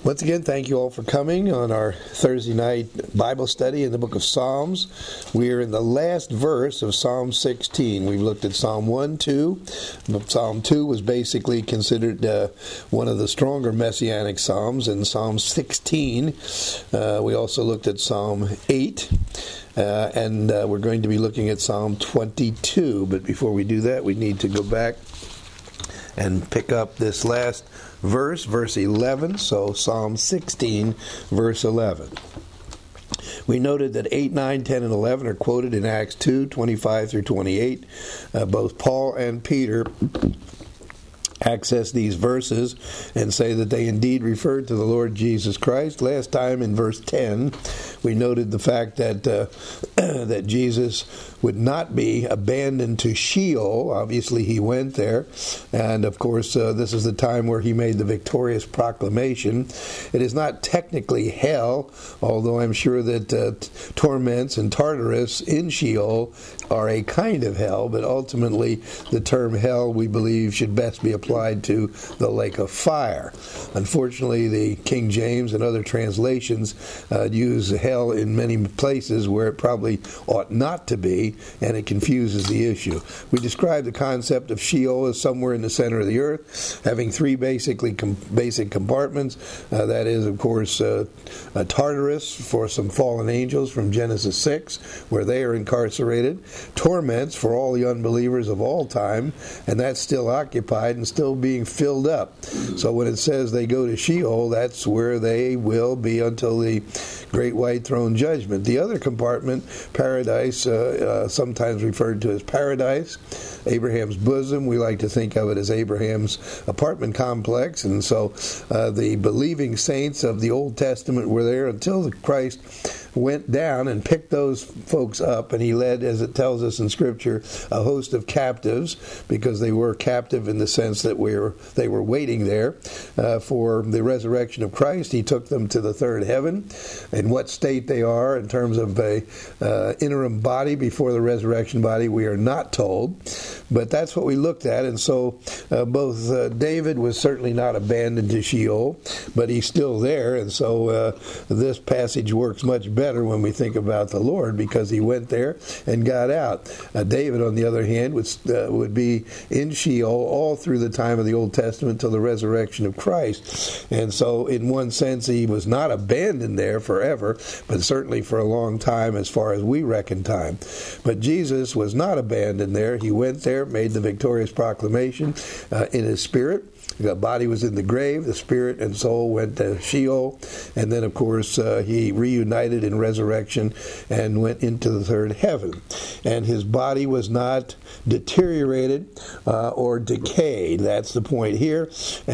Once again, thank you all for coming on our Thursday night Bible study in the book of Psalms. We are in the last verse of Psalm 16. We've looked at Psalm 1, 2. Psalm 2 was basically considered one of the stronger messianic psalms. In Psalm 16, we also looked at Psalm 8. And we're going to be looking at Psalm 22. But before we do that, we need to go back and pick up this last verse 11, so Psalm 16, verse 11. We noted that 8, 9, 10, and 11 are quoted in Acts 2, 25 through 28. Both Paul and Peter access these verses and say that they indeed referred to the Lord Jesus Christ. Last time in verse 10, we noted the fact that that Jesus would not be abandoned to Sheol. Obviously, he went there. And, of course, this is the time where he made the victorious proclamation. It is not technically hell, although I'm sure that torments and Tartarus in Sheol are a kind of hell. But ultimately, the term hell, we believe, should best be applied to the lake of fire. Unfortunately, the King James and other translations use hell in many places where it probably ought not to be, and it confuses the issue. We describe the concept of Sheol as somewhere in the center of the earth, having three basic compartments. That is, of course, Tartarus for some fallen angels from Genesis 6, where they are incarcerated. Torments for all the unbelievers of all time, and that's still occupied and still being filled up. So when it says they go to Sheol, that's where they will be until the great white throne judgment. The other compartment, paradise, sometimes referred to as paradise, Abraham's bosom. We like to think of it as Abraham's apartment complex. And so the believing saints of the Old Testament were there until Christ went down and picked those folks up, and he led, as it tells us in Scripture, a host of captives, because they were captive in the sense that they were waiting there for the resurrection of Christ. He took them to the third heaven. In what state they are in terms of a interim body before the resurrection body, we are not told, but that's what we looked at. And so both David was certainly not abandoned to Sheol, but he's still there, and so this passage works much better when we think about the Lord, because he went there and got out. David, on the other hand, would be in Sheol all through the time of the Old Testament till the resurrection of Christ. And so in one sense he was not abandoned there forever, but certainly for a long time as far as we reckon time. But Jesus was not abandoned there. He went there, made the victorious proclamation in his spirit. The body was in the grave, the spirit and soul went to Sheol, and then, of course, he reunited in resurrection and went into the third heaven. And his body was not deteriorated or decayed. That's the point here.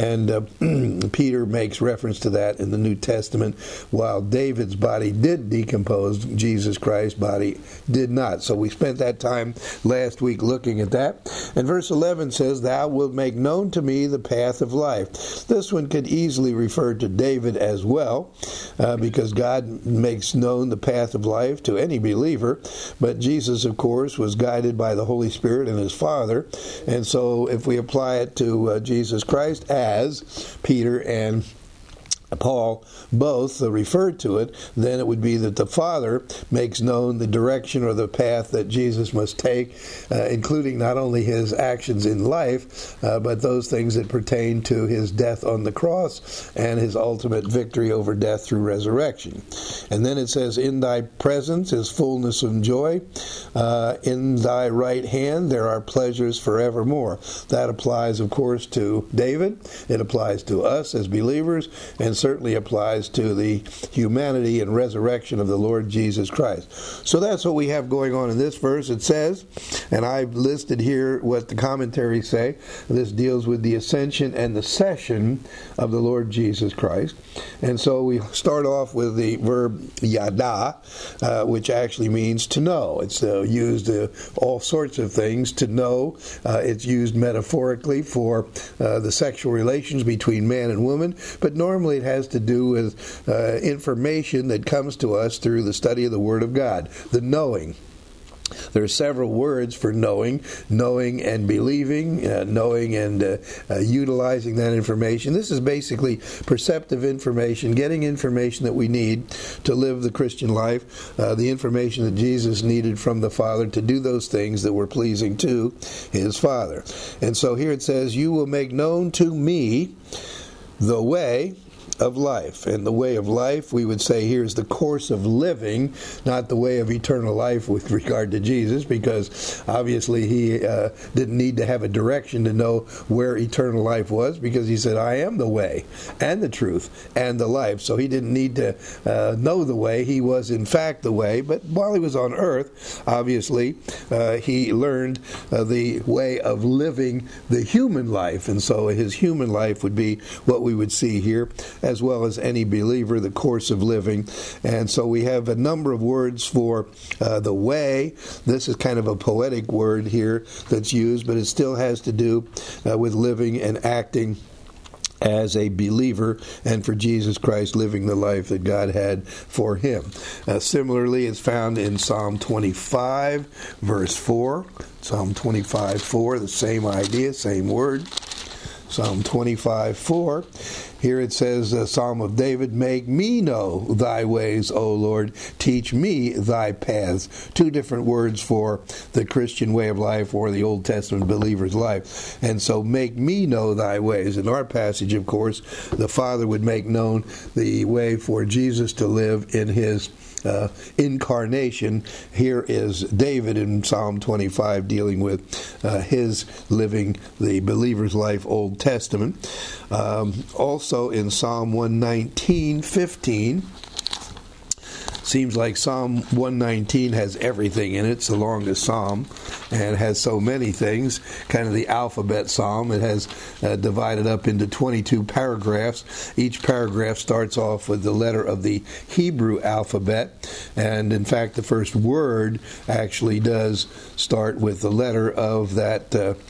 And Peter makes reference to that in the New Testament. While David's body did decompose, Jesus Christ's body did not. So we spent that time last week looking at that. And verse 11 says, "Thou wilt make known to me the path of life." This one could easily refer to David as well, because God makes known the path of life to any believer. But Jesus, of course, was guided by the Holy Spirit and his Father. And so if we apply it to Jesus Christ, as Peter and Paul both referred to it, then it would be that the Father makes known the direction or the path that Jesus must take, including not only his actions in life, but those things that pertain to his death on the cross and his ultimate victory over death through resurrection. And then it says, "In thy presence is fullness of joy. In thy right hand there are pleasures forevermore." That applies, of course, to David. It applies to us as believers, and certainly applies to the humanity and resurrection of the Lord Jesus Christ. So that's what we have going on in this verse. It says, and I've listed here what the commentaries say, this deals with the ascension and the session of the Lord Jesus Christ. And so we start off with the verb yada, which actually means to know. It's used all sorts of things to know. It's used metaphorically for the sexual relations between man and woman, but normally it has to do with information that comes to us through the study of the Word of God, the knowing. There are several words for knowing and believing, knowing and utilizing that information. This is basically perceptive information, getting information that we need to live the Christian life, the information that Jesus needed from the Father to do those things that were pleasing to his Father. And so here it says, you will make known to me the way of life. And the way of life, we would say here, is the course of living, not the way of eternal life with regard to Jesus, because obviously he didn't need to have a direction to know where eternal life was, because he said, I am the way and the truth and the life. So he didn't need to know the way. He was in fact the way. But while he was on earth, obviously, he learned the way of living the human life. And so his human life would be what we would see here, as well as any believer, the course of living. And so we have a number of words for the way. This is kind of a poetic word here that's used, but it still has to do with living and acting as a believer, and for Jesus Christ living the life that God had for him. Similarly, it's found in Psalm 25, verse 4. Psalm 25, 4, the same idea, same word. Psalm 25, 4. Here it says, Psalm of David, make me know thy ways, O Lord. Teach me thy paths. Two different words for the Christian way of life or the Old Testament believer's life. And so make me know thy ways. In our passage, of course, the Father would make known the way for Jesus to live in his incarnation. Here is David in Psalm 25 dealing with his living the believer's life, Old Testament. Also in Psalm 119:15. Seems like Psalm 119 has everything in it. It's the longest psalm and has so many things, kind of the alphabet psalm. It has divided up into 22 paragraphs. Each paragraph starts off with the letter of the Hebrew alphabet. And in fact, the first word actually does start with the letter of that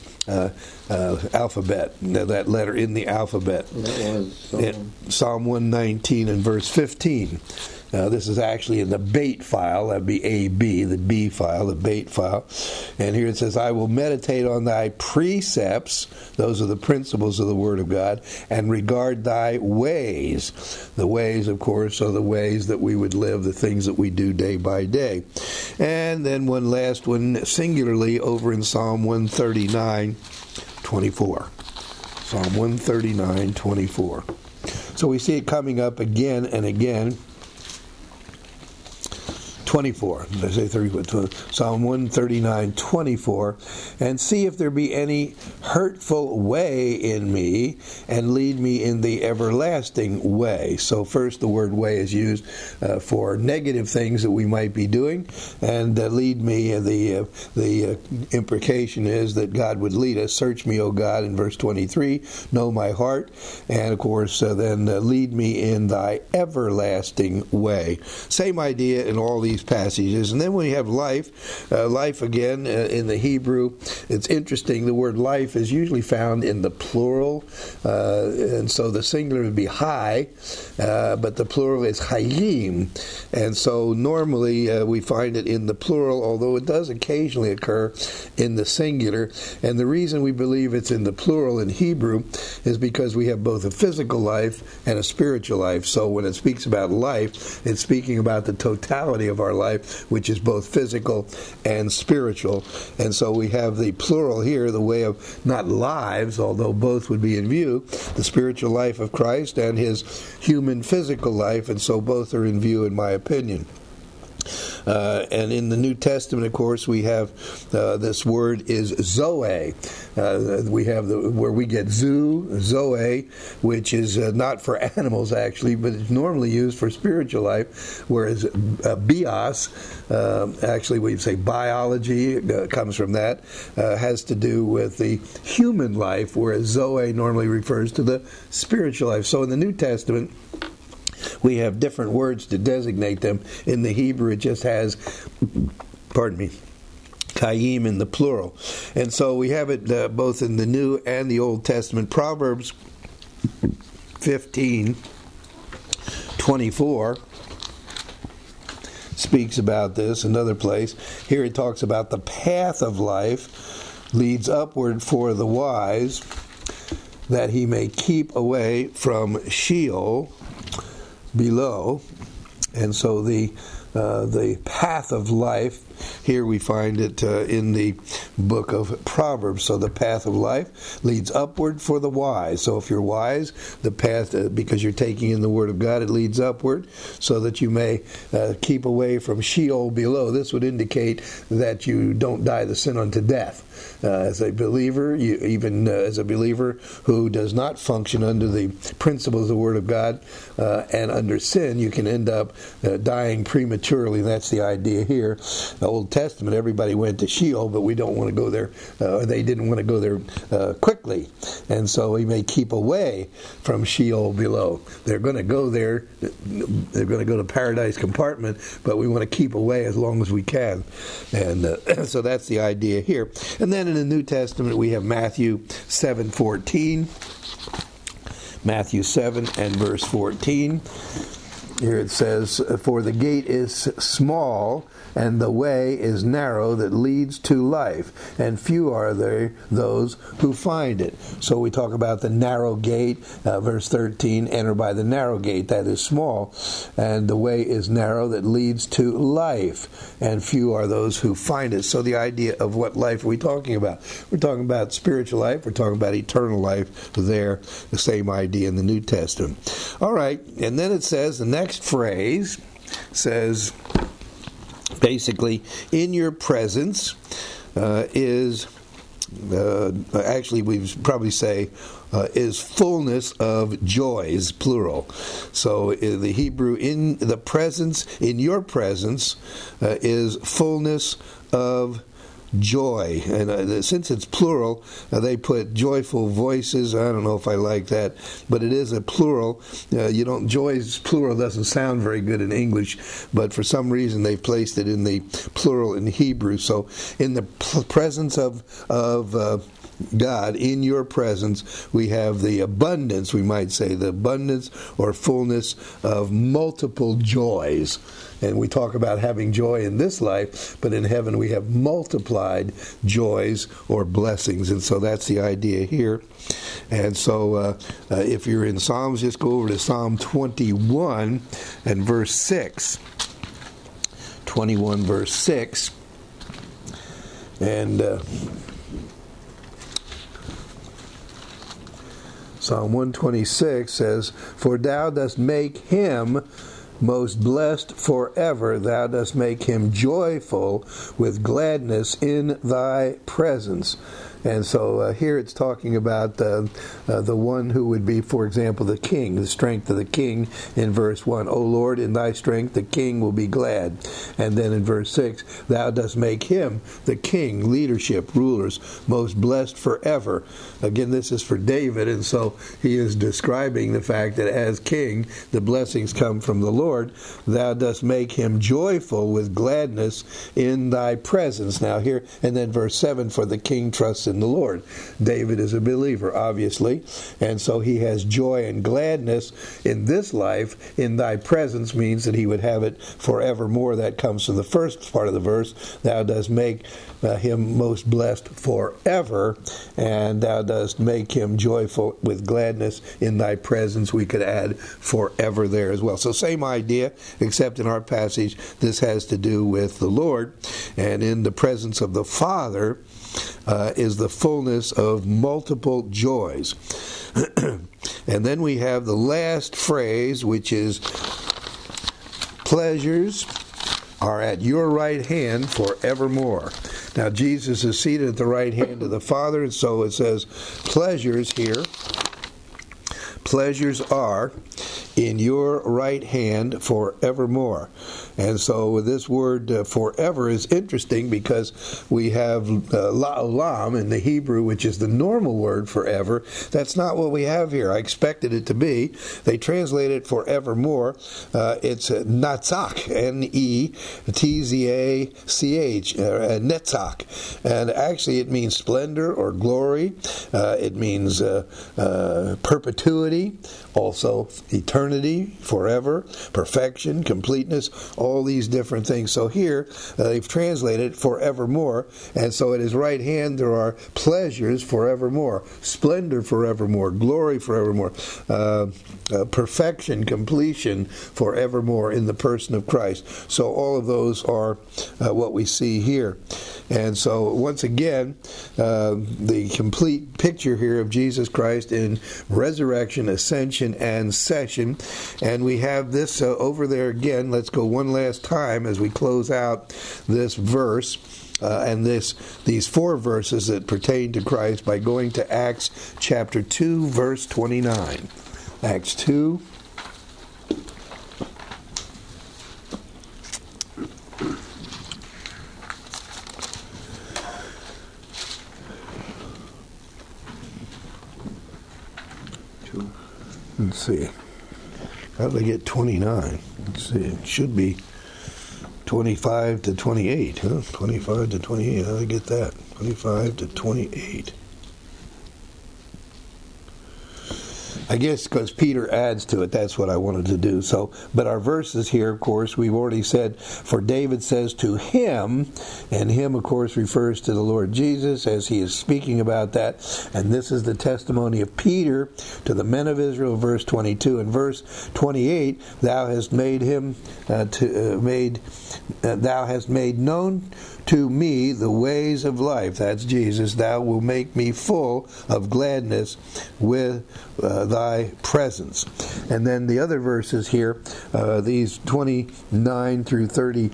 alphabet, that letter in the alphabet. That was Psalm 119 and verse 15. This is actually in the Bait file. That'd be AB, the B file, the Bait file. And here it says, I will meditate on thy precepts. Those are the principles of the Word of God. And regard thy ways. The ways, of course, are the ways that we would live, the things that we do day by day. And then one last one, singularly, over in Psalm 139:24. Psalm 139:24. So we see it coming up again and again. 24. Did I say 30? Psalm 139:24. And see if there be any hurtful way in me, and lead me in the everlasting way. So first the word way is used for negative things that we might be doing, and lead me. The implication is that God would lead us. Search me, O God, in verse 23. Know my heart, and of course then lead me in thy everlasting way. Same idea in all these passages. And then when you have life, life again in the Hebrew, it's interesting. The word life is usually found in the plural, and so the singular would be high, but the plural is hayim. And so normally we find it in the plural, although it does occasionally occur in the singular. And the reason we believe it's in the plural in Hebrew is because we have both a physical life and a spiritual life. So when it speaks about life, it's speaking about the totality of our life, which is both physical and spiritual. And so we have the plural here, the way of not lives, although both would be in view, the spiritual life of Christ and his human physical life, and so both are in view, in my opinion. And in the New Testament, of course, we have this word is Zoe. We have where we get Zoe, which is not for animals actually, but it's normally used for spiritual life. Whereas bios, actually we say biology, comes from that, has to do with the human life, whereas Zoe normally refers to the spiritual life. So in the New Testament, we have different words to designate them. In the Hebrew, it just has, Kayim in the plural. And so we have it both in the New and the Old Testament. Proverbs 15:24 speaks about this. Another place, here it talks about the path of life leads upward for the wise, that he may keep away from Sheol below. And so the path of life, here we find it in the book of Proverbs. So the path of life leads upward for the wise. So if you're wise, the path, because you're taking in the Word of God, it leads upward so that you may keep away from Sheol below. This would indicate that you don't die the sin unto death. As a believer, as a believer who does not function under the principles of the Word of God and under sin, you can end up dying prematurely. That's the idea here. The Old Testament, everybody went to Sheol, but we don't want to go there. They didn't want to go there quickly, and so we may keep away from Sheol below. They're going to go there. They're going to go to Paradise Compartment, but we want to keep away as long as we can. And so that's the idea here. And then in the New Testament, we have Matthew 7:14. Matthew 7 and verse 14. Here it says, "For the gate is small, and the way is narrow that leads to life, and few are there those who find it." So we talk about the narrow gate, verse 13, "Enter by the narrow gate," that is small, "and the way is narrow that leads to life, and few are those who find it." So the idea of what life are we talking about? We're talking about spiritual life, we're talking about eternal life there, the same idea in the New Testament. All right, and then it says, the next phrase says, basically, in your presence is, actually we probably say, is fullness of joys, plural. So in the Hebrew, in the presence, in your presence is fullness of joy. And since it's plural, they put joyful voices. I don't know if I like that, but it is a plural. Joy's plural doesn't sound very good in English, but for some reason they've placed it in the plural in Hebrew. So in the presence of God, in your presence, we have the abundance, we might say, the abundance or fullness of multiple joys. And we talk about having joy in this life, but in heaven we have multiplied joys or blessings. And so that's the idea here. And so if you're in Psalms, just go over to Psalm 21 and verse 6. 21 verse 6. And Psalm 126 says, "For thou dost make him most blessed forever. Thou dost make him joyful with gladness in thy presence." And so here it's talking about the one who would be, for example, the king, the strength of the king in verse 1. "O Lord, in thy strength the king will be glad." And then in verse 6, "Thou dost make him, the king, leadership, rulers, most blessed forever." Again, this is for David, and so he is describing the fact that as king, the blessings come from the Lord. "Thou dost make him joyful with gladness in thy presence." Now here, and then verse 7, "For the king trusts in the Lord." David is a believer, obviously, and so he has joy and gladness in this life. In thy presence means that he would have it forevermore. That comes from the first part of the verse. "Thou dost make him most blessed forever, and thou dost make him joyful with gladness in thy presence." We could add forever there as well. So same idea, except in our passage this has to do with the Lord, and in the presence of the Father is the fullness of multiple joys. And then we have the last phrase, which is, "Pleasures are at your right hand forevermore." Now Jesus is seated at the right hand of the Father, and so it says pleasures here. Pleasures are in your right hand forevermore. And so this word forever is interesting because we have la'olam in the Hebrew, which is the normal word forever. That's not what we have here. I expected it to be. They translate it forevermore. It's natzach, N-E-T-Z-A-C-H, netzach. And actually it means splendor or glory. It means perpetuity, also eternity, forever, perfection, completeness. all these different things. So here they've translated forevermore, and so at his right hand there are pleasures forevermore, splendor forevermore, glory forevermore, perfection, completion forevermore in the person of Christ. So all of those are what we see here. And so once again, the complete picture here of Jesus Christ in resurrection, ascension, and session. And we have this over there again. Let's go one last time as we close out this verse. And these 4 verses that pertain to Christ by going to Acts chapter 2, verse 29. Acts 2. Let's see. How did I get 29? Let's see. It should be 25 to 28, huh? 25 to 28. How did I get that? 25 to 28. I guess because Peter adds to it, that's what I wanted to do. So, but our verses here, of course, we've already said, for David says to him, and him, of course, refers to the Lord Jesus as he is speaking about that. And this is the testimony of Peter to the men of Israel, verse 22. And verse 28, thou hast made him thou hast made known to me the ways of life. That's Jesus. Thou will make me full of gladness with thy presence. And then the other verses here, these 29 through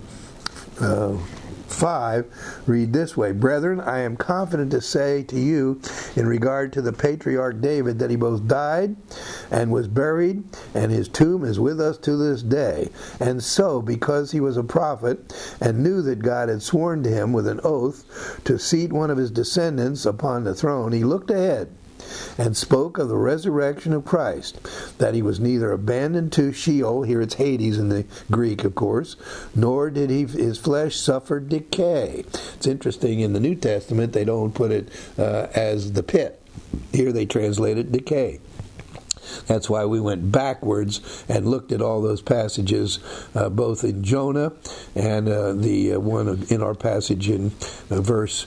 35, read this way. Brethren, I am confident to say to you in regard to the patriarch David that he both died and was buried, and his tomb is with us to this day. And so, because he was a prophet and knew that God had sworn to him with an oath to seat one of his descendants upon the throne, he looked ahead and spoke of the resurrection of Christ, that he was neither abandoned to Sheol, here it's Hades in the Greek, of course, nor did his flesh suffer decay. It's interesting, in the New Testament they don't put it as the pit. Here they translate it decay. That's why we went backwards and looked at all those passages, both in Jonah and the one in our passage in verse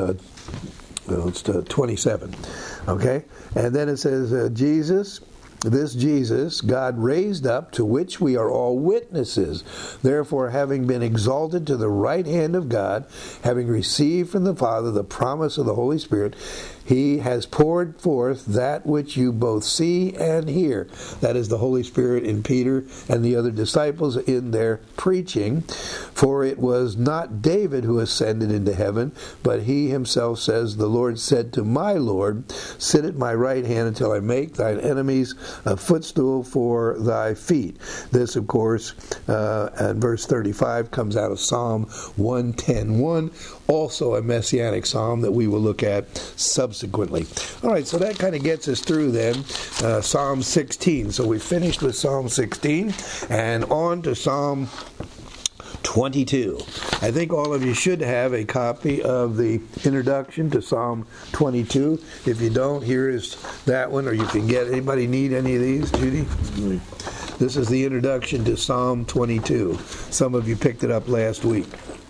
27. Okay? And then it says, this Jesus God raised up, to which we are all witnesses. Therefore, having been exalted to the right hand of God, having received from the Father the promise of the Holy Spirit, he has poured forth that which you both see and hear. That is the Holy Spirit in Peter and the other disciples in their preaching. For it was not David who ascended into heaven, but he himself says, the Lord said to my Lord, sit at my right hand until I make thine enemies a footstool for thy feet. This, of course, and verse 35 comes out of Psalm 110:1, also a messianic psalm that we will look at subsequently. All right, so that kind of gets us through then Psalm 16. So we finished with Psalm 16 and on to Psalm 22. I think all of you should have a copy of the introduction to Psalm 22. If you don't, here is that one, or you can get. Anybody need any of these, Judy? This is the introduction to Psalm 22. Some of you picked it up last week.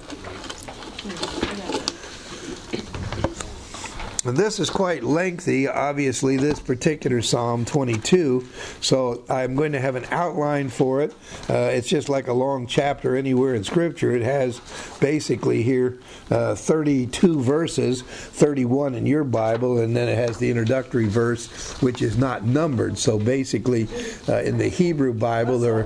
And this is quite lengthy, obviously, this particular Psalm 22, so I'm going to have an outline for it. It's just like a long chapter anywhere in Scripture. It has basically here 32 verses, 31 in your Bible, and then it has the introductory verse, which is not numbered. So basically, in the Hebrew Bible, there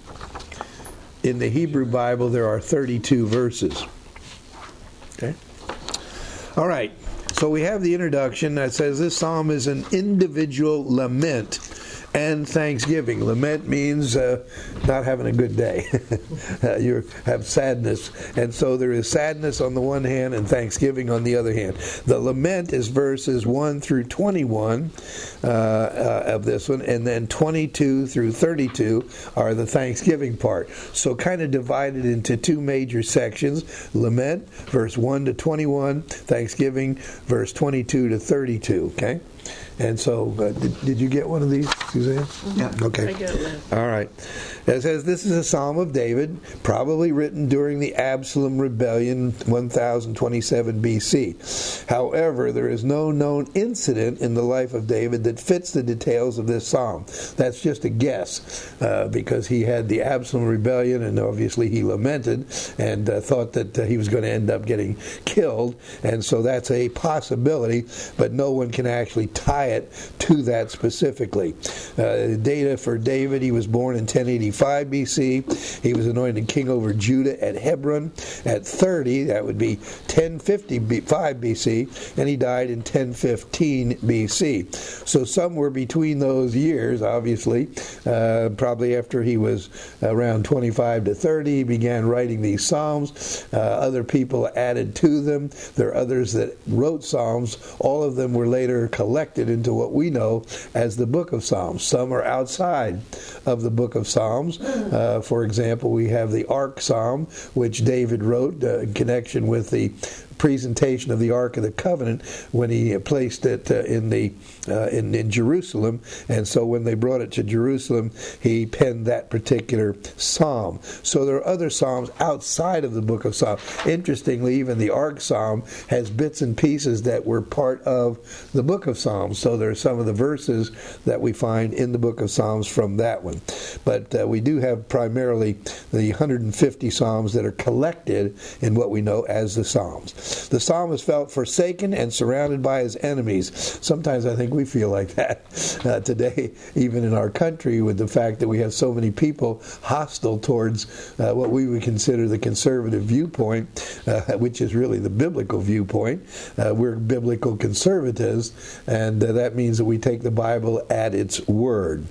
are 32 verses. Okay? All right. So we have the introduction that says this psalm is an individual lament and thanksgiving. Lament means not having a good day. You have sadness. And so there is sadness on the one hand and thanksgiving on the other hand. The lament is verses 1 through 21 of this one, and then 22 through 32 are the thanksgiving part. So kind of divided into two major sections. Lament, verse 1 to 21, thanksgiving, verse 22 to 32. Okay? And so, did you get one of these, Suzanne? Yeah. Okay. I got one. All right. It says this is a Psalm of David, probably written during the Absalom rebellion, 1027 BC. However, there is no known incident in the life of David that fits the details of this psalm. That's just a guess, because he had the Absalom rebellion, and obviously he lamented and thought that he was going to end up getting killed, and so that's a possibility, but no one can actually tie it to that specifically. Data for David: he was born in 1085 BC. He was anointed king over Judah at Hebron at 30. That would be 1055 BC, and he died in 1015 BC. So somewhere between those years, obviously, probably after he was around 25 to 30, he began writing these psalms. Other people added to them. There are others that wrote psalms. All of them were later collected into what we know as the Book of Psalms. Some are outside of the Book of Psalms. For example, we have the Ark Psalm, which David wrote in connection with the presentation of the Ark of the Covenant when he placed it in Jerusalem, and so when they brought it to Jerusalem, he penned that particular psalm. So there are other psalms outside of the Book of Psalms. Interestingly, even the Ark Psalm has bits and pieces that were part of the Book of Psalms. So there are some of the verses that we find in the Book of Psalms from that one. But we do have primarily the 150 psalms that are collected in what we know as the Psalms. The psalmist felt forsaken and surrounded by his enemies. Sometimes I think we feel like that today, even in our country, with the fact that we have so many people hostile towards what we would consider the conservative viewpoint, which is really the biblical viewpoint. We're biblical conservatives, and that means that we take the Bible at its word.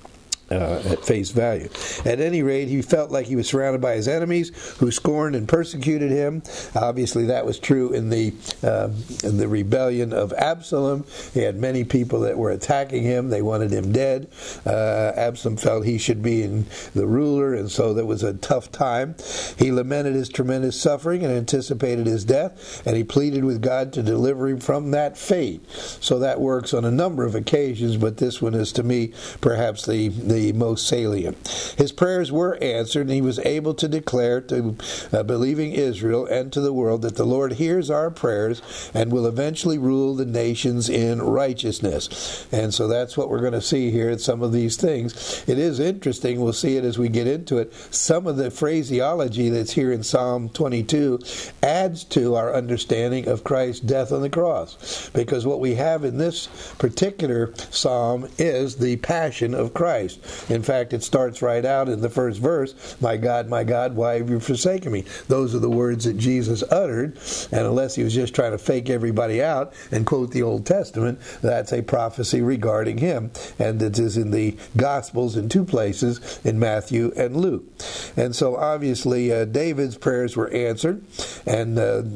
At face value. At any rate, he felt like he was surrounded by his enemies who scorned and persecuted him. Obviously, that was true in the rebellion of Absalom. He had many people that were attacking him. They wanted him dead. Absalom felt he should be the ruler, and so that was a tough time. He lamented his tremendous suffering and anticipated his death, and he pleaded with God to deliver him from that fate. So that works on a number of occasions, but this one is, to me, perhaps the most salient. His prayers were answered, and he was able to declare to believing Israel and to the world that the Lord hears our prayers and will eventually rule the nations in righteousness. And so that's what we're going to see here at some of these things. It is interesting, we'll see it as we get into it, some of the phraseology that's here in Psalm 22 adds to our understanding of Christ's death on the cross, because what we have in this particular psalm is the passion of Christ. In fact, it starts right out in the first verse, my God, why have you forsaken me? Those are the words that Jesus uttered, and unless he was just trying to fake everybody out and quote the Old Testament, that's a prophecy regarding him, and it is in the Gospels in two places, in Matthew and Luke. And so obviously David's prayers were answered, and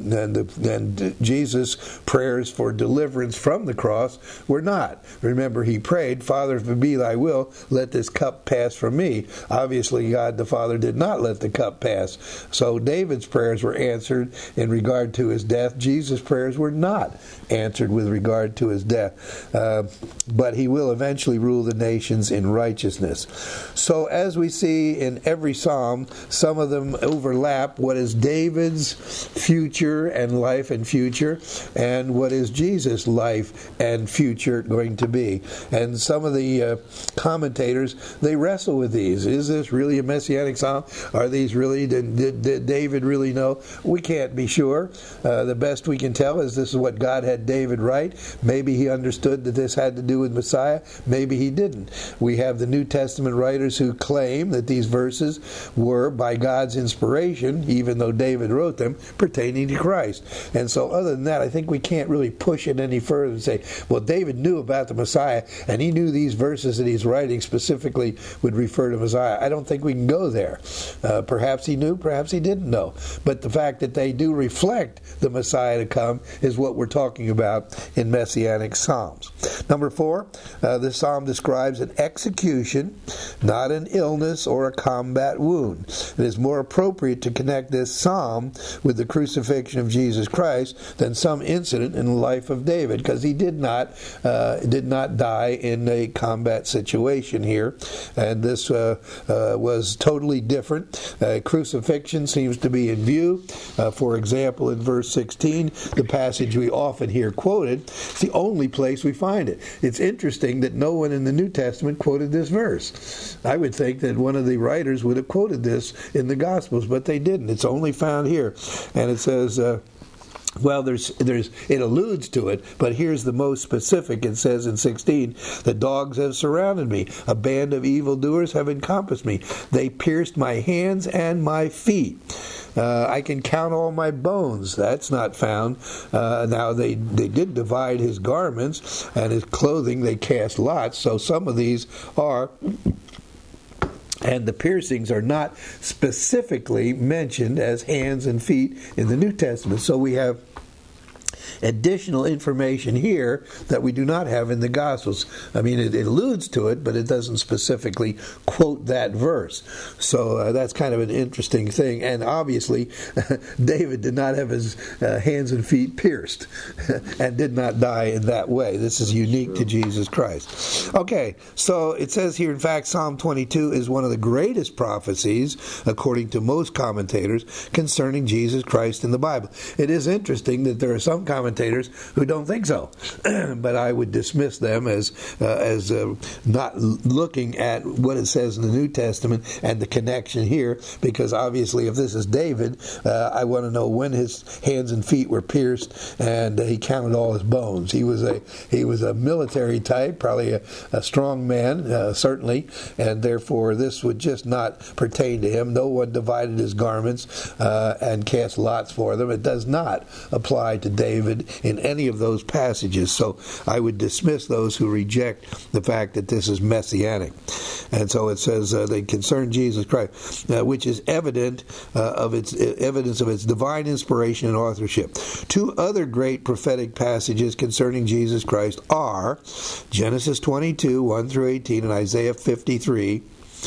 Jesus' prayers for deliverance from the cross were not. Remember, he prayed, Father, if it be thy will, let this cup pass from me. Obviously, God the Father did not let the cup pass. So David's prayers were answered in regard to his death. Jesus' prayers were not answered with regard to his death. But he will eventually rule the nations in righteousness. So as we see in every psalm, some of them overlap what is David's future and life and future, and what is Jesus' life and future going to be. And some of the commentators, they wrestle with these. Is this really a messianic psalm? Are these really, did David really know? We can't be sure. The best we can tell is this is what God had David write. Maybe he understood that this had to do with Messiah. Maybe he didn't. We have the New Testament writers who claim that these verses were, by God's inspiration, even though David wrote them, pertaining to Christ. And so other than that, I think we can't really push it any further and say, well, David knew about the Messiah, and he knew these verses that he's writing specifically specifically would refer to Messiah. I don't think we can go there. Perhaps he knew, perhaps he didn't know. But the fact that they do reflect the Messiah to come is what we're talking about in Messianic Psalms. Number 4, this psalm describes an execution, not an illness or a combat wound. It is more appropriate to connect this psalm with the crucifixion of Jesus Christ than some incident in the life of David, because he did not die in a combat situation here, and this was totally different. Crucifixion seems to be in view. For example, in verse 16, the passage we often hear quoted, it's the only place we find it. It's interesting that no one in the New Testament quoted this verse. I would think that one of the writers would have quoted this in the Gospels, but they didn't. It's only found here. And it says, well, it alludes to it, but here's the most specific. It says in 16, the dogs have surrounded me. A band of evildoers have encompassed me. They pierced my hands and my feet. I can count all my bones. That's not found. Now, they did divide his garments, and his clothing they cast lots, so some of these are... And the piercings are not specifically mentioned as hands and feet in the New Testament. So we have additional information here that we do not have in the Gospels. I mean, it alludes to it, but it doesn't specifically quote that verse. So that's kind of an interesting thing. And obviously, David did not have his hands and feet pierced and did not die in that way. This is unique to Jesus Christ. Okay, so it says here, in fact, Psalm 22 is one of the greatest prophecies, according to most commentators, concerning Jesus Christ in the Bible. It is interesting that there are some commentators who don't think so, but I would dismiss them as not looking at what it says in the New Testament and the connection here, because obviously if this is David, I want to know when his hands and feet were pierced, and he counted all his bones. He was a military type, probably a strong man, certainly, and therefore this would just not pertain to him. No one divided his garments and cast lots for them. It does not apply to David in any of those passages. So I would dismiss those who reject the fact that this is messianic. And so it says they concern Jesus Christ, which is evidence of its divine inspiration and authorship. Two other great prophetic passages concerning Jesus Christ are Genesis 22, 1 through 18, and Isaiah 53,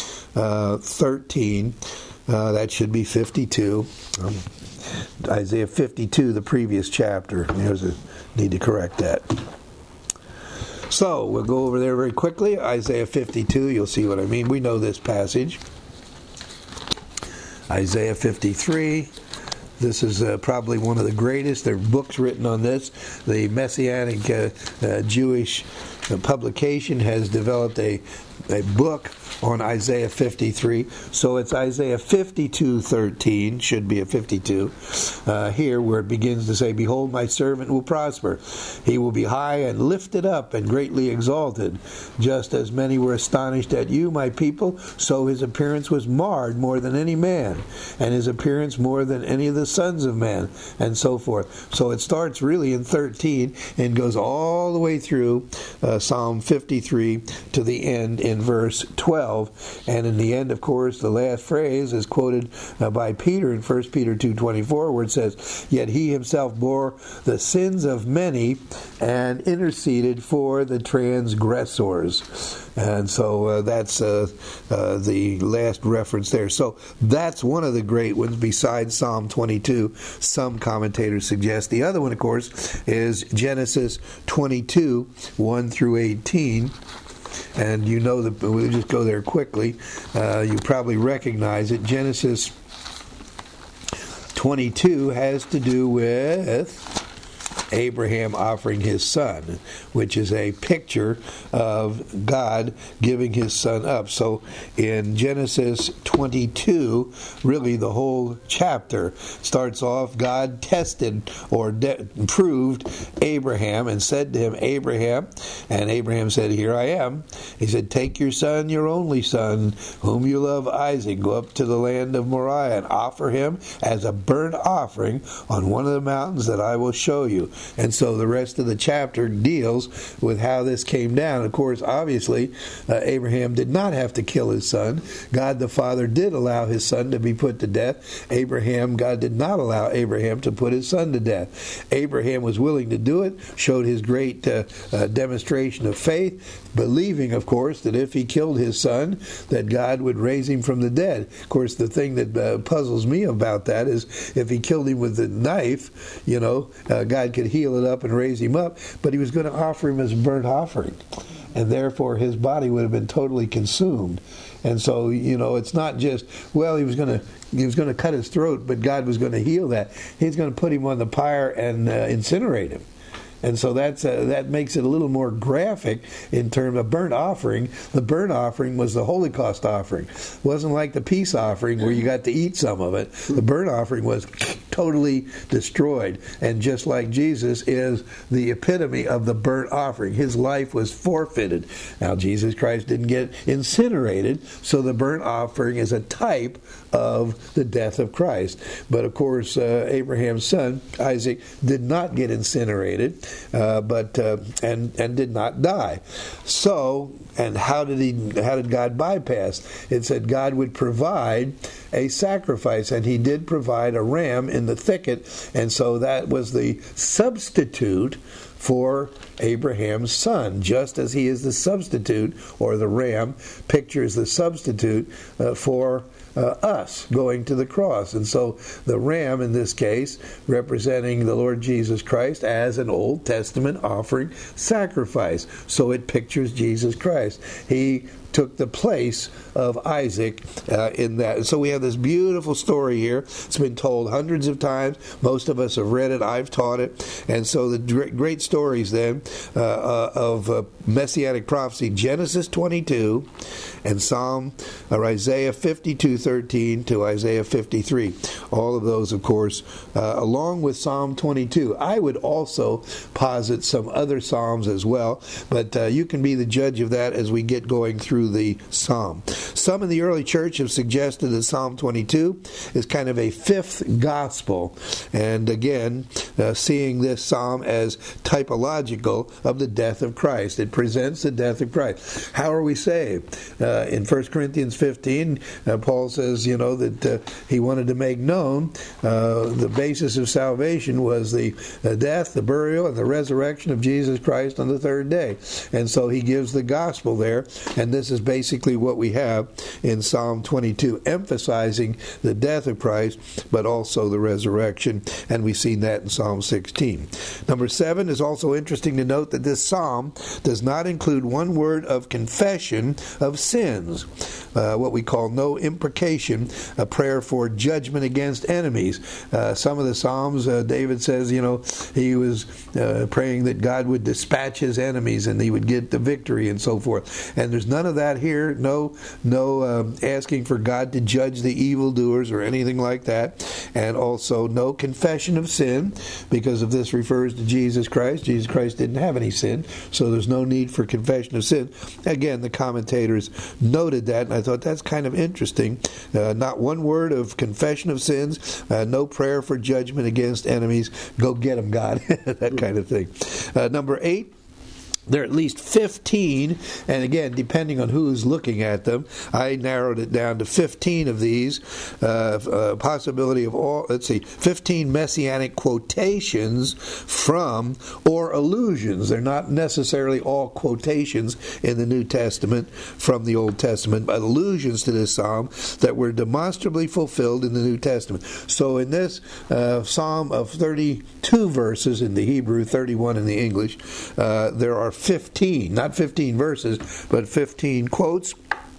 13. That should be 52. Isaiah 52, the previous chapter. Need to correct that. So, we'll go over there very quickly. Isaiah 52, you'll see what I mean. We know this passage. Isaiah 53. This is probably one of the greatest. There are books written on this. The Messianic Jewish publication has developed a book on Isaiah 53. So it's Isaiah 52:13, should be a 52, here where it begins to say, behold, my servant will prosper. He will be high and lifted up and greatly exalted. Just as many were astonished at you, my people, so his appearance was marred more than any man, and his appearance more than any of the sons of man, and so forth. So it starts really in 13 and goes all the way through Psalm 53 to the end in verse 12. And in the end, of course, the last phrase is quoted by Peter in 1 Peter 2:24, where it says, yet he himself bore the sins of many and interceded for the transgressors. And so that's the last reference there. So that's one of the great ones besides Psalm 22, some commentators suggest. The other one, of course, is Genesis 22, 1 through 18. And you know that we'll just go there quickly. You probably recognize it. Genesis 22 has to do with Abraham offering his son, which is a picture of God giving his son up. So in Genesis 22, really the whole chapter starts off, God tested or proved Abraham and said to him, Abraham, and Abraham said, here I am. He said, take your son, your only son, whom you love, Isaac, go up to the land of Moriah and offer him as a burnt offering on one of the mountains that I will show you. And so the rest of the chapter deals with how this came down. Of course, obviously, Abraham did not have to kill his son. God the Father did allow his son to be put to death. God did not allow Abraham to put his son to death. Abraham was willing to do it, showed his great demonstration of faith, believing, of course, that if he killed his son, that God would raise him from the dead. Of course, the thing that puzzles me about that is if he killed him with the knife, God could heal it up and raise him up, but he was going to offer him as a burnt offering, and therefore his body would have been totally consumed. And so, it's not just, he was going to cut his throat, but God was going to heal that. He's going to put him on the pyre and incinerate him. And so that makes it a little more graphic in terms of burnt offering. The burnt offering was the Holocaust offering. It wasn't like the peace offering where you got to eat some of it. The burnt offering was totally destroyed. And just like Jesus is the epitome of the burnt offering. His life was forfeited. Now, Jesus Christ didn't get incinerated, so the burnt offering is a type of the death of Christ. But of course, Abraham's son, Isaac, did not get incinerated. But did not die. So, and how did God bypass? It said God would provide a sacrifice, and he did provide a ram in the thicket, and so that was the substitute for Abraham's son, just as he is the substitute, or the ram pictures the substitute for us going to the cross. And so the ram in this case representing the Lord Jesus Christ as an Old Testament offering sacrifice. So it pictures Jesus Christ. He took the place of Isaac in that. And so we have this beautiful story here. It's been told hundreds of times. Most of us have read it. I've taught it. And so the great stories then of Messianic prophecy, Genesis 22 and Isaiah 52:13 to Isaiah 53. All of those, of course, along with Psalm 22. I would also posit some other Psalms as well, but you can be the judge of that as we get going through the Psalm. Some in the early church have suggested that Psalm 22 is kind of a fifth gospel, and again, seeing this Psalm as typological of the death of Christ. It presents the death of Christ. How are we saved? In 1 Corinthians 15, Paul says, that he wanted to make known the basis of salvation was the death, the burial, and the resurrection of Jesus Christ on the third day. And so he gives the gospel there, and this is basically what we have in Psalm 22, emphasizing the death of Christ, but also the resurrection, and we've seen that in Psalm 16. Number 7 is also interesting to note that this psalm does not include one word of confession of sins, what we call no imprecation, a prayer for judgment against enemies. Some of the Psalms, David says, he was praying that God would dispatch his enemies and he would get the victory and so forth. And there's none of that here. No asking for God to judge the evildoers or anything like that. And also no confession of sin, because if this refers to Jesus Christ, Jesus Christ didn't have any sin, so there's no need for confession of sin. Again, the commentators noted that, and I thought that's kind of interesting. Not one word of confession of sins, no prayer for judgment against enemies. Go get them, God. That kind of thing. Number 8. There are at least 15, and again, depending on who's looking at them, I narrowed it down to 15 of these, possibility of 15 messianic quotations from or allusions. They're not necessarily all quotations in the New Testament from the Old Testament, but allusions to this psalm that were demonstrably fulfilled in the New Testament. So in this psalm of 32 verses in the Hebrew, 31 in the English, there are 15, not 15 verses, but 15 quotes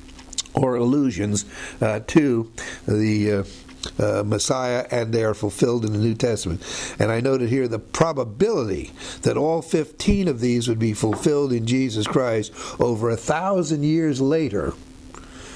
or allusions to the Messiah, and they are fulfilled in the New Testament. And I noted here the probability that all 15 of these would be fulfilled in Jesus Christ over 1,000 years later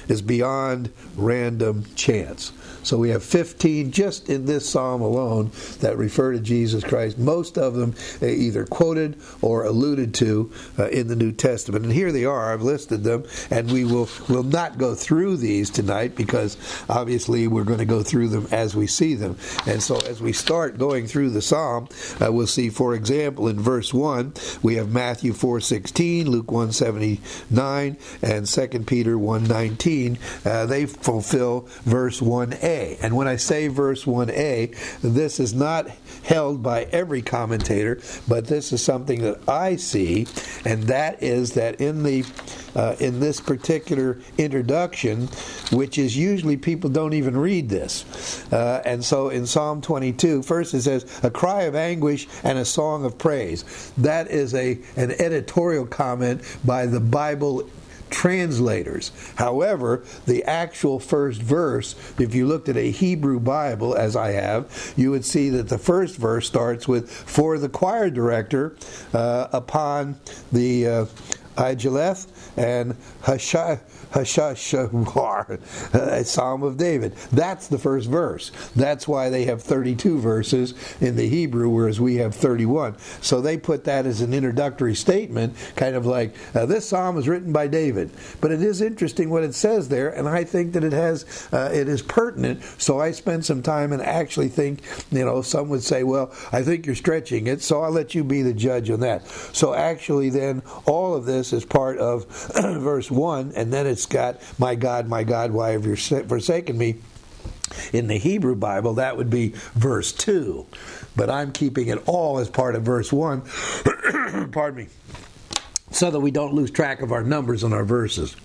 is beyond random chance. So we have 15 just in this psalm alone that refer to Jesus Christ. Most of them either quoted or alluded to in the New Testament. And here they are. I've listed them, and we will not go through these tonight because obviously we're going to go through them as we see them. And so as we start going through the psalm, we'll see, for example, in verse 1, we have Matthew 4:16, Luke 1:79, and 2 Peter 1:19. They fulfill verse 1a. And when I say verse 1a, this is not held by every commentator, but this is something that I see, and that is that in this particular introduction, which is usually people don't even read this. And so in Psalm 22, first it says, a cry of anguish and a song of praise. That is an editorial comment by the Bible translators. However, the actual first verse, if you looked at a Hebrew Bible, as I have, you would see that the first verse starts with, for the choir director upon the Igeleth and Hashashar, a Psalm of David. That's the first verse. That's why they have 32 verses in the Hebrew, whereas we have 31. So they put that as an introductory statement, kind of like, this psalm is written by David. But it is interesting what it says there, and I think that it is pertinent. So I spent some time and actually think, some would say, well, I think you're stretching it, so I'll let you be the judge on that. So actually then, all of this is part of verse 1, and then it's got, my God, why have you forsaken me? In the Hebrew Bible, that would be verse 2. But I'm keeping it all as part of verse 1, pardon me, so that we don't lose track of our numbers on our verses.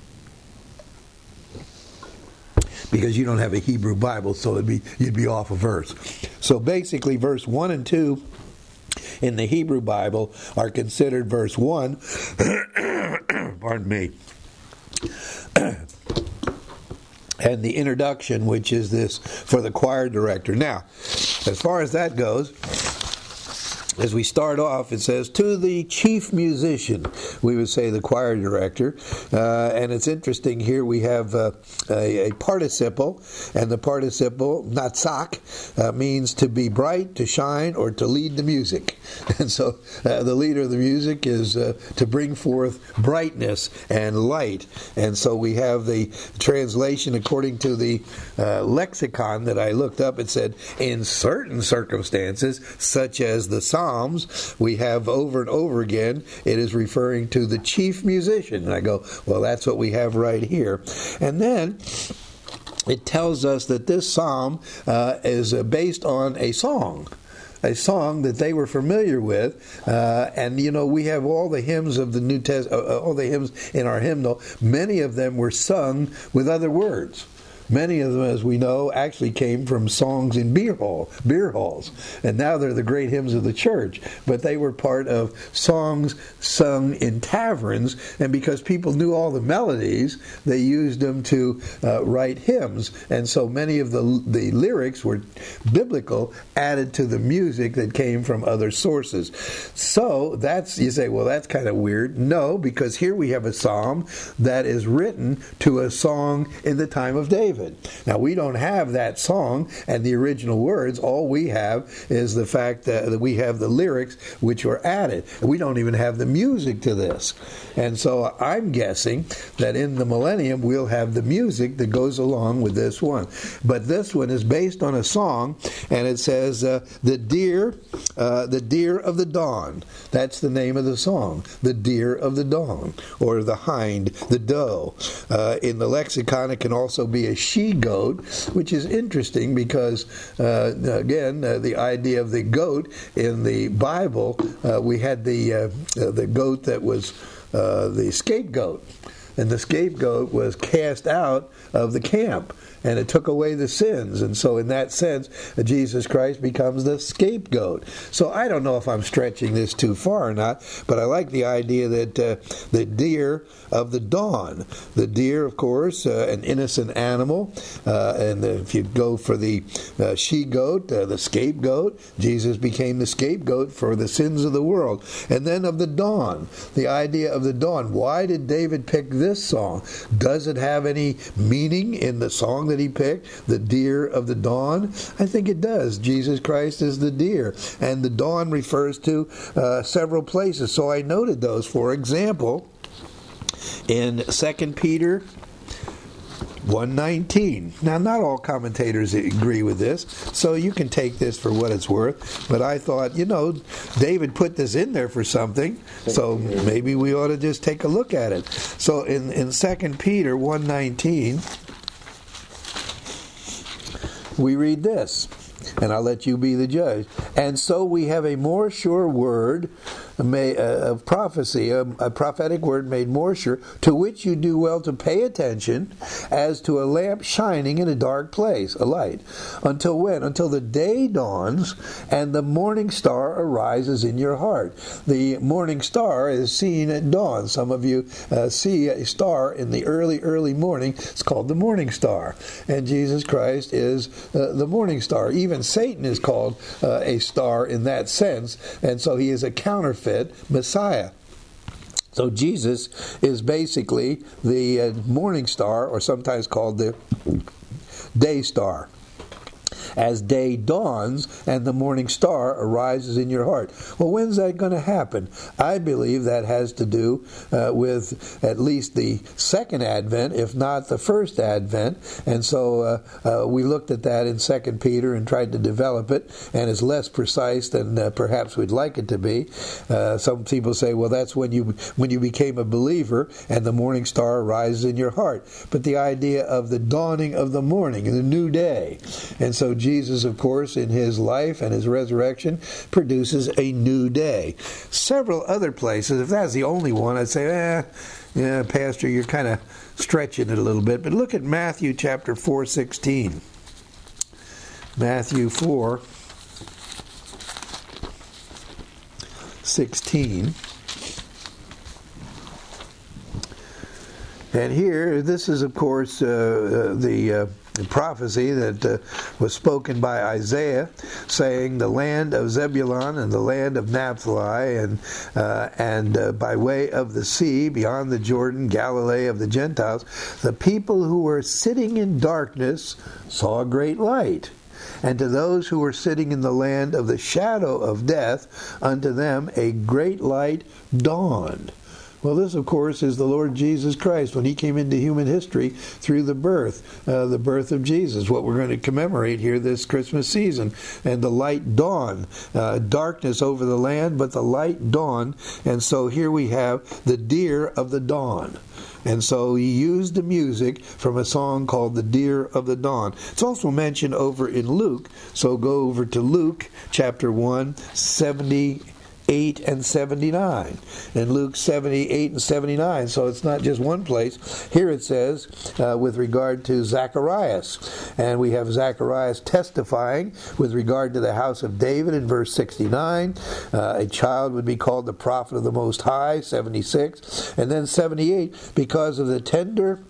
Because you don't have a Hebrew Bible, so you'd be off a verse. So basically, verse 1 and 2 in the Hebrew Bible are considered verse 1, pardon me, and the introduction, which is this, for the choir director. Now, as far as that goes, as we start off, it says, to the chief musician, we would say the choir director. And it's interesting here, we have a participle, and the participle, natsak, means to be bright, to shine, or to lead the music. And so the leader of the music is to bring forth brightness and light. And so we have the translation according to the lexicon that I looked up. It said, in certain circumstances, such as the Psalms, we have over and over again, it is referring to the chief musician. And I go, well, that's what we have right here. And then it tells us that this psalm is based on a song that they were familiar with, and we have all the hymns of the New Testament, all the hymns in our hymnal. Many of them were sung with other words. Many of them, as we know, actually came from songs in beer halls. And now they're the great hymns of the church. But they were part of songs sung in taverns. And because people knew all the melodies, they used them to write hymns. And so many of the lyrics were biblical, added to the music that came from other sources. So you say, well, that's kind of weird. No, because here we have a psalm that is written to a song in the time of David. Now, we don't have that song and the original words. All we have is the fact that we have the lyrics which were added. We don't even have the music to this. And so I'm guessing that in the millennium we'll have the music that goes along with this one. But this one is based on a song, and it says, the deer of the dawn. That's the name of the song, the deer of the dawn, or the hind, the doe. In the lexicon, it can also be a she-goat, which is interesting because, again, the idea of the goat in the Bible, we had the goat that was the scapegoat. And the scapegoat was cast out of the camp, and it took away the sins. And so in that sense, Jesus Christ becomes the scapegoat. So I don't know if I'm stretching this too far or not, but I like the idea that the deer of the dawn. The deer, of course, an innocent animal. And if you go for the she-goat, the scapegoat, Jesus became the scapegoat for the sins of the world. And then of the dawn, the idea of the dawn. Why did David pick this this song. Does it have any meaning in the song that he picked, the deer of the dawn? I think it does. Jesus Christ is the deer, and the dawn refers to several places. So I noted those. For example, in 2 Peter 1:19. Now, not all commentators agree with this, so you can take this for what it's worth. But I thought, David put this in there for something, so maybe we ought to just take a look at it. So in 2 Peter 1:19, we read this, and I'll let you be the judge. And so we have a more sure word of prophecy, a prophetic word made more sure, to which you do well to pay attention, as to a lamp shining in a dark place, a light. Until when? Until the day dawns and the morning star arises in your heart. The morning star is seen at dawn. Some of you see a star in the early morning. It's called the morning star. And Jesus Christ is the morning star. Even Satan is called a star in that sense. And so he is a counterfeit Messiah. So Jesus is basically the morning star, or sometimes called the day star. As day dawns and the morning star arises in your heart. Well, when's that going to happen? I believe that has to do with at least the second advent, if not the first advent. And so we looked at that in 2 Peter and tried to develop it, and it's less precise than perhaps we'd like it to be. Some people say, well, that's when you became a believer and the morning star arises in your heart. But the idea of the dawning of the morning, the new day. And so Jesus, of course, in his life and his resurrection, produces a new day. Several other places, if that's the only one, I'd say, yeah, Pastor, you're kind of stretching it a little bit. But look at Matthew chapter 4:16. Matthew 4:16. And here, this is, of course, the prophecy that was spoken by Isaiah, saying, the land of Zebulun and the land of Naphtali, and by way of the sea, beyond the Jordan, Galilee of the Gentiles, the people who were sitting in darkness saw a great light. And to those who were sitting in the land of the shadow of death, unto them a great light dawned. Well, this, of course, is the Lord Jesus Christ when he came into human history through the birth of Jesus, what we're going to commemorate here this Christmas season. And the light dawned, darkness over the land, but the light dawned. And so here we have the deer of the dawn. And so he used the music from a song called The Deer of the Dawn. It's also mentioned over in Luke. So go over to Luke chapter 1, 78 and 79. And Luke 78 and 79. So it's not just one place. Here it says, with regard to Zacharias. And we have Zacharias testifying with regard to the house of David in verse 69. A child would be called the prophet of the Most High, 76. And then 78, because of the tender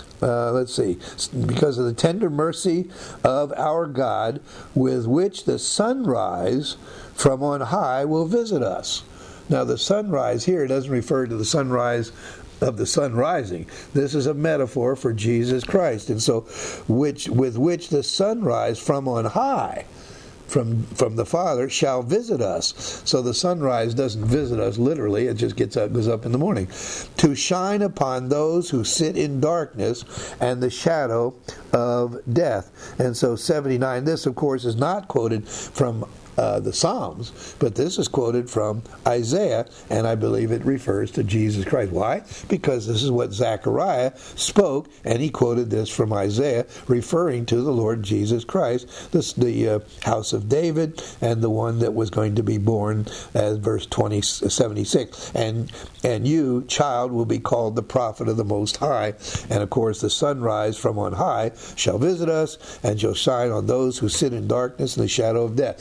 because of the tender mercy of our God, with which the sunrise from on high will visit us. Now, the sunrise here doesn't refer to the sunrise of the sun rising. This is a metaphor for Jesus Christ. And so, with which the sunrise from on high, from the Father, shall visit us. So the sunrise doesn't visit us literally, it just goes up in the morning. To shine upon those who sit in darkness and the shadow of death. And so 79, this of course is not quoted from the Psalms, but this is quoted from Isaiah, and I believe it refers to Jesus Christ. Why? Because this is what Zechariah spoke, and he quoted this from Isaiah, referring to the Lord Jesus Christ, the house of David, and the one that was going to be born, as verse 76. And you, child, will be called the prophet of the Most High. And of course, the sunrise from on high shall visit us, and shall shine on those who sit in darkness and the shadow of death. So we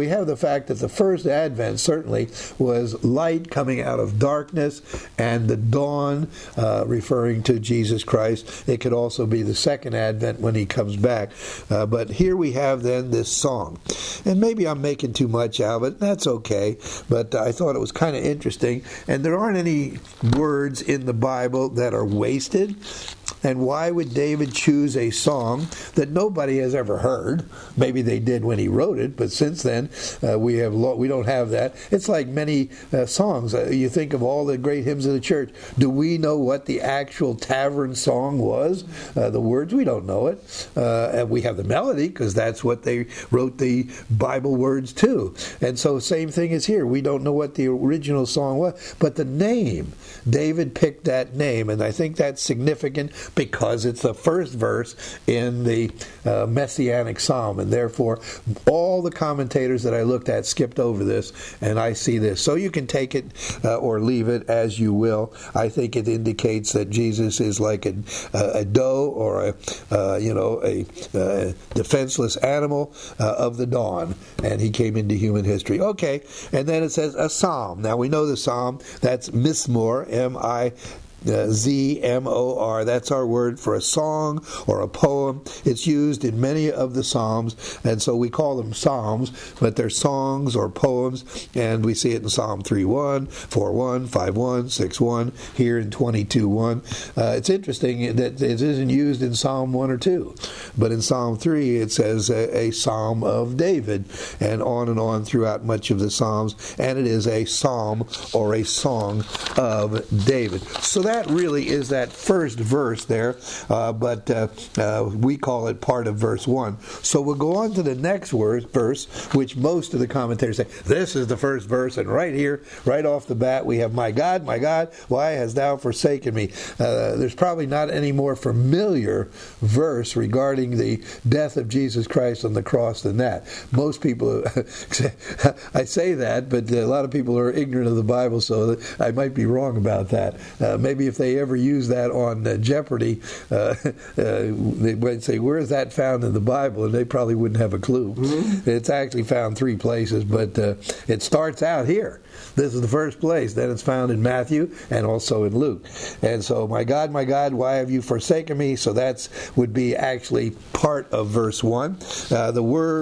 we have the fact that the first advent certainly was light coming out of darkness, and the dawn referring to Jesus Christ. It could also be the second advent when he comes back. But here we have then this song. And maybe I'm making too much out of it. That's okay. But I thought it was kind of interesting. And there aren't any words in the Bible that are wasted. And why would David choose a song that nobody has ever heard? Maybe they did when he wrote it, but since then we don't have that. It's like many songs. You think of all the great hymns of the church. Do we know what the actual tavern song was? The words, we don't know it. And we have the melody because that's what they wrote the Bible words to. And so same thing is here. We don't know what the original song was, but the name. David picked that name, and I think that's significant because it's the first verse in the Messianic Psalm, and therefore all the commentators that I looked at skipped over this, and I see this. So you can take it or leave it as you will. I think it indicates that Jesus is like a doe or a defenseless animal of the dawn, and he came into human history. Okay, and then it says a psalm. Now we know the psalm, that's Mizmor, M-I-Z-M-O-R. That's our word for a song or a poem. It's used in many of the Psalms, and so we call them psalms, but they're songs or poems, and we see it in Psalm 3:1, 4:1, 5:1, 6:1, here in 22:1. It's interesting that it isn't used in Psalm 1 or 2, but in Psalm 3 it says a psalm of David, and on throughout much of the Psalms, and it is a psalm or a song of David. So that really is that first verse there, but we call it part of verse 1. So we'll go on to the next verse, which most of the commentators say, this is the first verse, and right here, right off the bat, we have, my God, why hast thou forsaken me? There's probably not any more familiar verse regarding the death of Jesus Christ on the cross than that. Most people, I say that, but a lot of people are ignorant of the Bible, so I might be wrong about that. Maybe if they ever use that on Jeopardy, they might say, where is that found in the Bible? And they probably wouldn't have a clue. Mm-hmm. It's actually found 3 places, but it starts out here. This is the first place. Then it's found in Matthew and also in Luke. And so, my God, why have you forsaken me? So that would be actually part of verse 1. The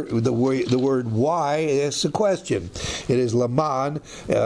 word why is a question. It is laman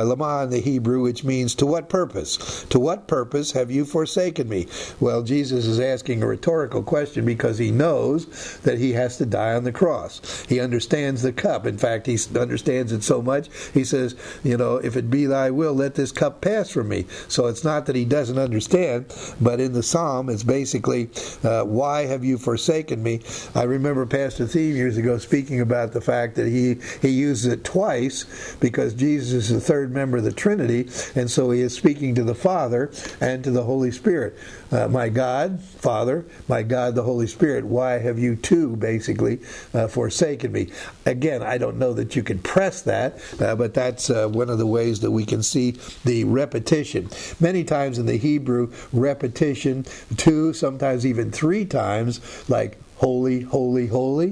in the Hebrew, which means to what purpose? To what purpose have you forsaken me? Well, Jesus is asking a rhetorical question because he knows that he has to die on the cross. He understands the cup. In fact, he understands it so much, he says, if it be thy will, let this cup pass from me. So it's not that he doesn't understand, but in the psalm, it's basically, why have you forsaken me? I remember Pastor Thiem years ago speaking about the fact that he uses it twice because Jesus is the third member of the Trinity, and so he is speaking to the Father and to the Holy Spirit. My God, Father, my God, the Holy Spirit, why have you two basically forsaken me? Again, I don't know that you can press that, but that's one of the ways that we can see the repetition. Many times in the Hebrew, repetition 2, sometimes even 3 times, like holy, holy, holy,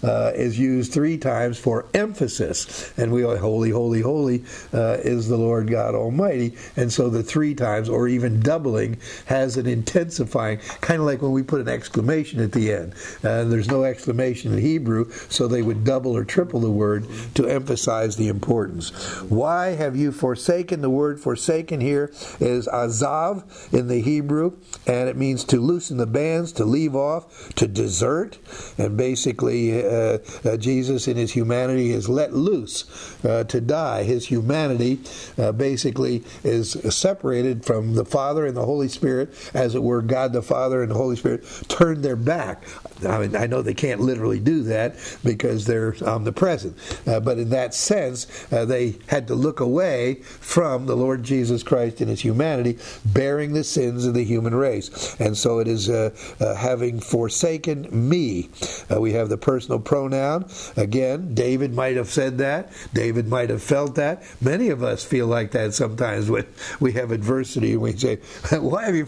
is used 3 times for emphasis. And we are holy, holy, holy is the Lord God Almighty. And so the 3 times, or even doubling, has an intensifying, kind of like when we put an exclamation at the end. There's no exclamation in Hebrew, so they would double or triple the word to emphasize the importance. Why have you forsaken? The word forsaken here is azav in the Hebrew, and it means to loosen the bands, to leave off, to desert, and basically Jesus in his humanity is let loose to die. His humanity basically is separated from the Father and the Holy Spirit, as it were. God the Father and the Holy Spirit turned their back. I mean, I know they can't literally do that because they're omnipresent, but in that sense, they had to look away from the Lord Jesus Christ in his humanity, bearing the sins of the human race. And so it is having forsaken me. We have the personal pronoun. Again, David might have said that. David might have felt that. Many of us feel like that sometimes when we have adversity and we say, why have you forsaken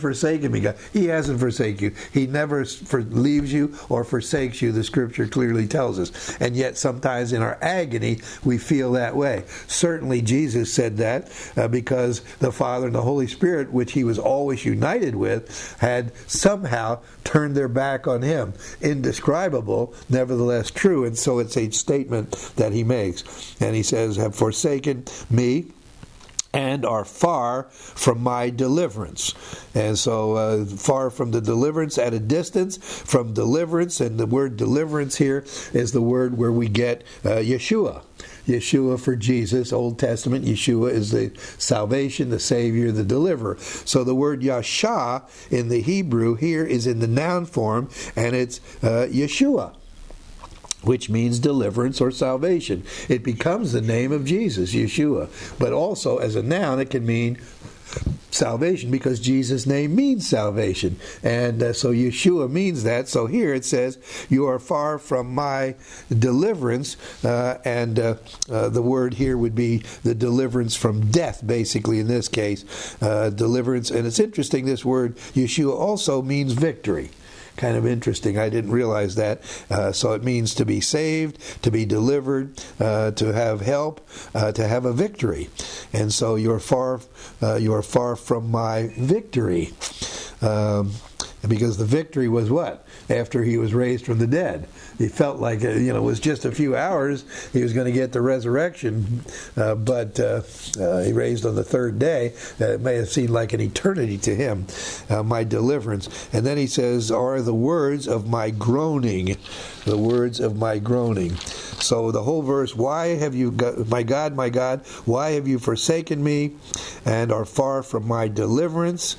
forsaken me, God. He hasn't forsaken you. He never leaves you or forsakes you, the Scripture clearly tells us. And yet sometimes in our agony, we feel that way. Certainly Jesus said that because the Father and the Holy Spirit, which he was always united with, had somehow turned their back on him. Indescribable, nevertheless true. And so it's a statement that he makes. And he says, have forsaken me and are far from my deliverance. And so far from the deliverance, at a distance from deliverance, and the word deliverance here is the word where we get Yeshua. Yeshua for Jesus, Old Testament. Yeshua is the salvation, the Savior, the deliverer. So the word Yasha in the Hebrew here is in the noun form, and it's Yeshua, which means deliverance or salvation. It becomes the name of Jesus, Yeshua. But also as a noun, it can mean salvation because Jesus' name means salvation. And so Yeshua means that. So here it says, you are far from my deliverance. And the word here would be the deliverance from death, basically, in this case. Deliverance. And it's interesting, this word Yeshua also means victory. Kind of interesting. I didn't realize that. So it means to be saved, to be delivered, to have help, to have a victory. And so you're far from my victory. Because the victory was what? After he was raised from the dead. He felt like it was just a few hours he was going to get the resurrection, but he raised on the third day. It may have seemed like an eternity to him, my deliverance. And then he says, are the words of my groaning, the words of my groaning. So the whole verse, why have you, my God, why have you forsaken me and are far from my deliverance?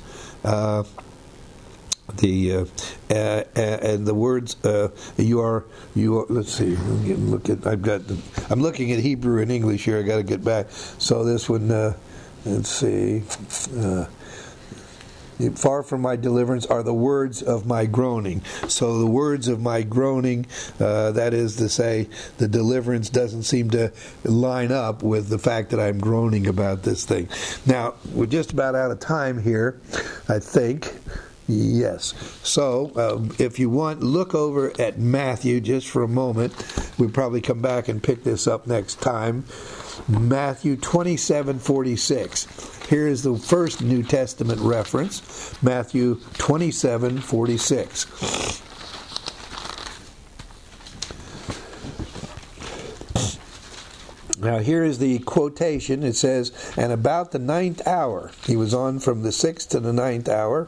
And the words you are. Let's see. I'm looking at Hebrew and English here. I got to get back. So this one. Let's see. Far from my deliverance are the words of my groaning. So the words of my groaning, that is to say, the deliverance doesn't seem to line up with the fact that I'm groaning about this thing. Now, we're just about out of time here, I think. Yes. So, if you want, look over at Matthew just for a moment. We'll probably come back and pick this up next time. Matthew 27:46. Here is the first New Testament reference. Matthew 27:46. Now here is the quotation. It says, and about the 9th hour, he was on from the 6th to the 9th hour.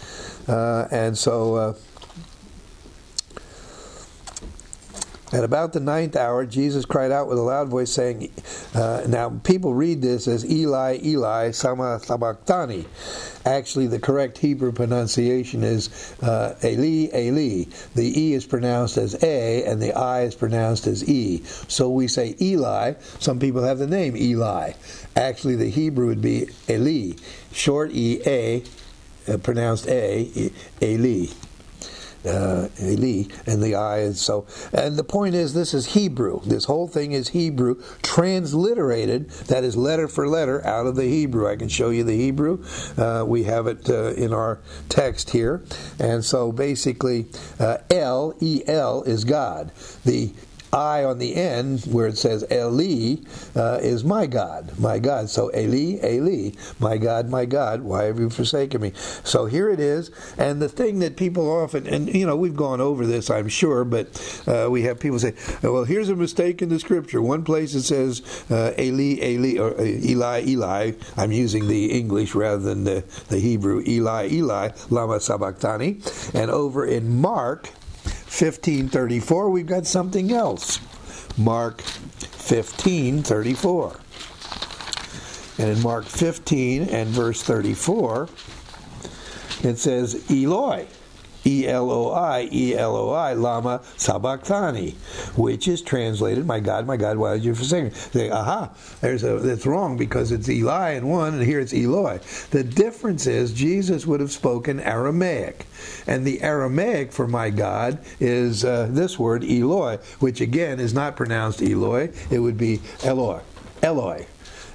At about the 9th hour, Jesus cried out with a loud voice, saying, now people read this as Eli, Eli, sama sabachthani. Actually, the correct Hebrew pronunciation is Eli, Eli. The E is pronounced as A, and the I is pronounced as E. So we say Eli. Some people have the name Eli. Actually, the Hebrew would be Eli. Short E, A, pronounced A, Eli. Eli, and the I is so. And the point is, this is Hebrew. This whole thing is Hebrew, transliterated, that is letter for letter, out of the Hebrew. I can show you the Hebrew. We have it in our text here. And so basically, El, E-L, is God. The I on the end, where it says Eli, is my God, my God. So Eli, Eli, my God, why have you forsaken me? So here it is. And the thing that people often, and we've gone over this, I'm sure, but we have people say, well, here's a mistake in the Scripture. One place it says Eli, Eli, or Eli, Eli. I'm using the English rather than the Hebrew. Eli, Eli, lama sabachthani. And over in Mark 15:34, we've got something else. Mark 15:34. And in Mark 15 and verse 34, it says, Eloi, E-L-O-I, E-L-O-I, lama sabachthani, which is translated, my God, why did you forsake me? Say, aha, that's wrong because it's Eli in one, and here it's Eloi. The difference is Jesus would have spoken Aramaic. And the Aramaic for my God is this word, Eloi, which again is not pronounced Eloi. It would be Eloi. Eloi.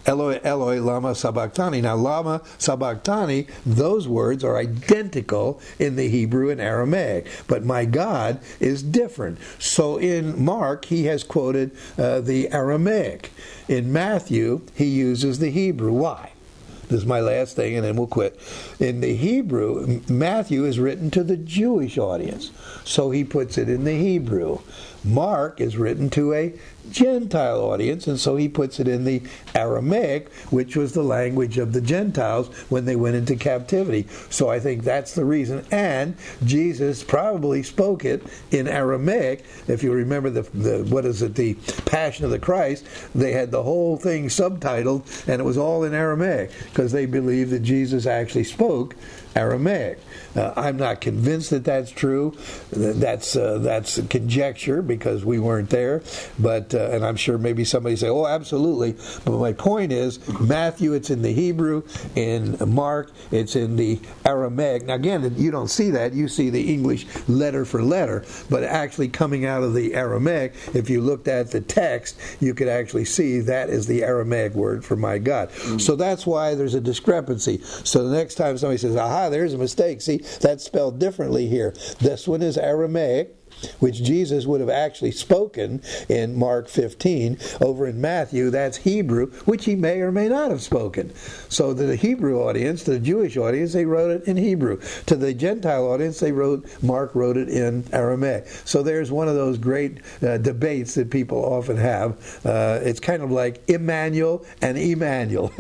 Eloi, Eloi, lama sabachthani. Now, lama sabachthani, those words are identical in the Hebrew and Aramaic, but my God is different. So in Mark, he has quoted the Aramaic. In Matthew, he uses the Hebrew. Why? This is my last thing, and then we'll quit. In the Hebrew, Matthew is written to the Jewish audience, so he puts it in the Hebrew. Mark is written to a Gentile audience, and so he puts it in the Aramaic, which was the language of the Gentiles when they went into captivity. So I think that's the reason. And Jesus probably spoke it in Aramaic. If you remember the Passion of the Christ, they had the whole thing subtitled, and it was all in Aramaic because they believed that Jesus actually spoke Aramaic. I'm not convinced that that's true. That's a conjecture because we weren't there. But and I'm sure maybe somebody say, "Oh, absolutely." But my point is, Matthew, it's in the Hebrew. In Mark, it's in the Aramaic. Now, again, you don't see that. You see the English letter for letter. But actually, coming out of the Aramaic, if you looked at the text, you could actually see that is the Aramaic word for my God. Mm-hmm. So that's why there's a discrepancy. So the next time somebody says, "Aha, there's a mistake," see, that's spelled differently here. This one is Aramaic, which Jesus would have actually spoken in Mark 15. Over in Matthew, that's Hebrew, which he may or may not have spoken. So to the Hebrew audience, to the Jewish audience, they wrote it in Hebrew. To the Gentile audience, Mark wrote it in Aramaic. So there's one of those great debates that people often have. It's kind of like Emmanuel and Emmanuel.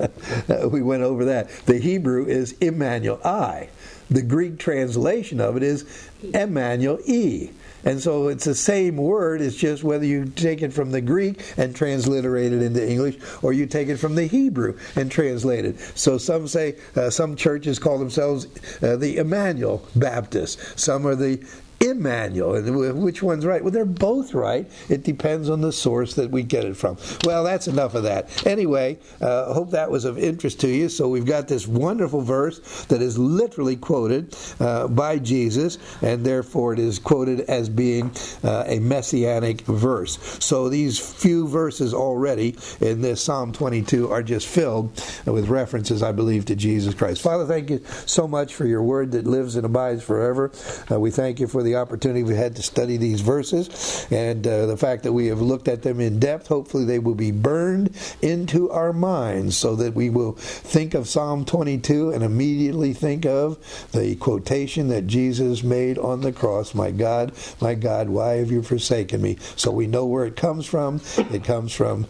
We went over that. The Hebrew is Emmanuel, I. The Greek translation of it is Emmanuel, E. And so it's the same word, it's just whether you take it from the Greek and transliterate it into English, or you take it from the Hebrew and translate it. So some say, some churches call themselves the Emmanuel Baptists. Some are the Emmanuel. And which one's right? Well, they're both right. It depends on the source that we get it from. Well, that's enough of that. Anyway, I hope that was of interest to you. So we've got this wonderful verse that is literally quoted by Jesus, and therefore it is quoted as being a messianic verse. So these few verses already in this Psalm 22 are just filled with references, I believe, to Jesus Christ. Father, thank you so much for your word that lives and abides forever. We thank you for the opportunity we had to study these verses, and the fact that we have looked at them in depth. Hopefully they will be burned into our minds so that we will think of Psalm 22 and immediately think of the quotation that Jesus made on the cross, my God, why have you forsaken me?" So we know where it comes from. It comes from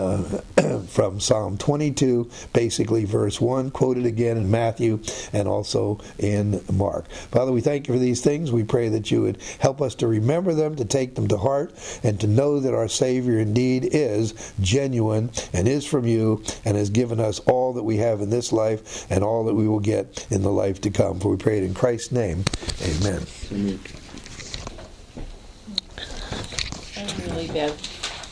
Psalm 22, basically verse 1, quoted again in Matthew and also in Mark. Father, we thank you for these things. We pray that you would help us to remember them, to take them to heart, and to know that our Savior indeed is genuine and is from you and has given us all that we have in this life and all that we will get in the life to come. For we pray it in Christ's name. Amen. Amen. I'm really bad.